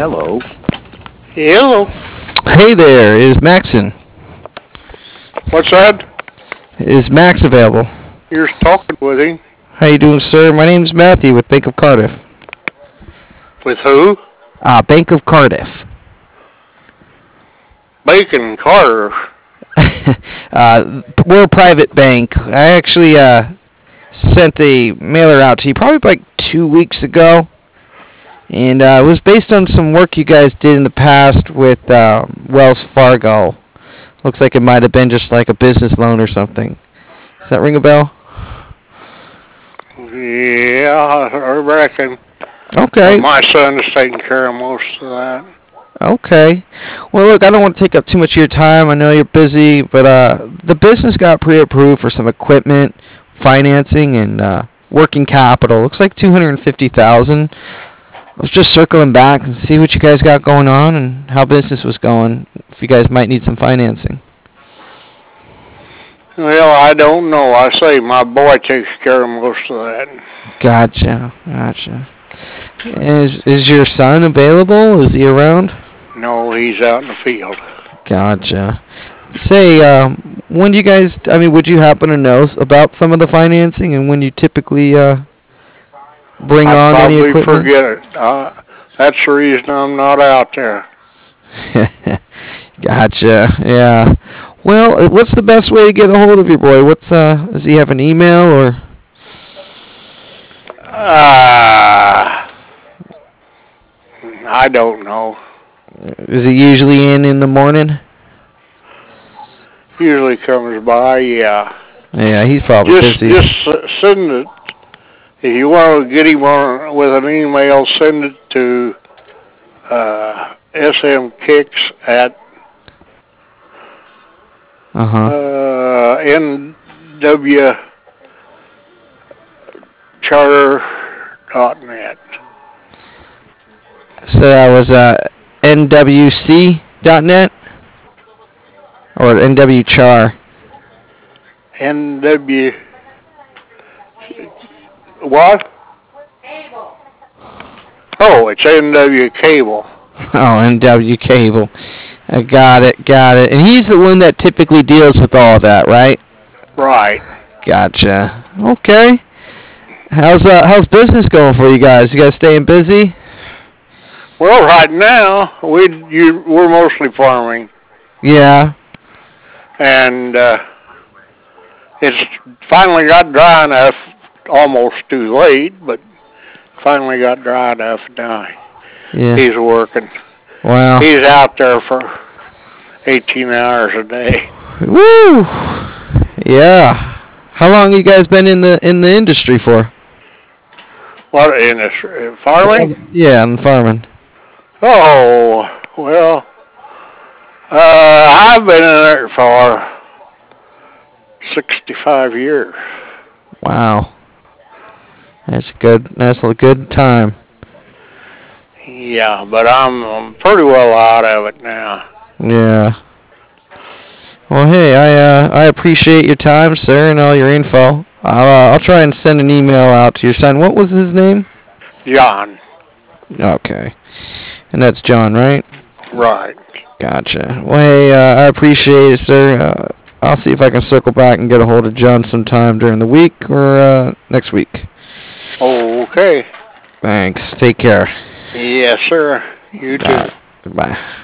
Hello. Hello. Hey there, is Maxon? What's that? Is Max available? You're talking with him. How you doing, sir? My name's Matthew with Bank of Cardiff. With who? Bank of Cardiff. Bacon Carter. We're a private bank. I actually sent a mailer out to you probably like 2 weeks ago. And it was based on some work you guys did in the past with Wells Fargo. Looks like it might have been just like a business loan or something. Does that ring a bell? Yeah, I reckon. Okay. My son is taking care of most of that. Okay. Well, look, I don't want to take up too much of your time. I know you're busy, but the business got pre-approved for some equipment, financing, and working capital. Looks like $250,000. I was just circling back and see what you guys got going on and how business was going. If you guys might need some financing. Well, I don't know. I say my boy takes care of most of that. Gotcha. Is your son available? Is he around? No, he's out in the field. Gotcha. Say, when do you guys, would you happen to know about some of the financing and when you typically bring on any equipment? I probably forget it. That's the reason I'm not out there. Gotcha. Yeah. Well, what's the best way to get a hold of your boy? Does he have an email or? I don't know. Is he usually in the morning? Usually comes by, yeah. Yeah, he's probably busy. Just send it. If you want to get him on with an email, send it to smkicks at nwcharter.net. So that was nwc.net or nwchar? NW what? Cable. Oh, it's NW Cable. Oh, NW Cable. I got it. And he's the one that typically deals with all that, right? Right. Gotcha. Okay. How's business going for you guys? You guys staying busy? Well, right now we're mostly farming. Yeah. And it's finally got dry enough. Almost too late, but finally got dry enough now. Yeah. He's working. Wow. He's out there for 18 hours a day. Woo! Yeah. How long you guys been in the industry for? What industry? Farming? Yeah, in farming. Oh, well, I've been in there for 65 years. Wow. That's a good time. Yeah, but I'm pretty well out of it now. Yeah. Well, hey, I appreciate your time, sir, and all your info. I'll try and send an email out to your son. What was his name? John. Okay. And that's John, right? Right. Gotcha. Well, hey, I appreciate it, sir. I'll see if I can circle back and get a hold of John sometime during the week or next week. Okay. Thanks. Take care. Yes, sir. You too. Goodbye.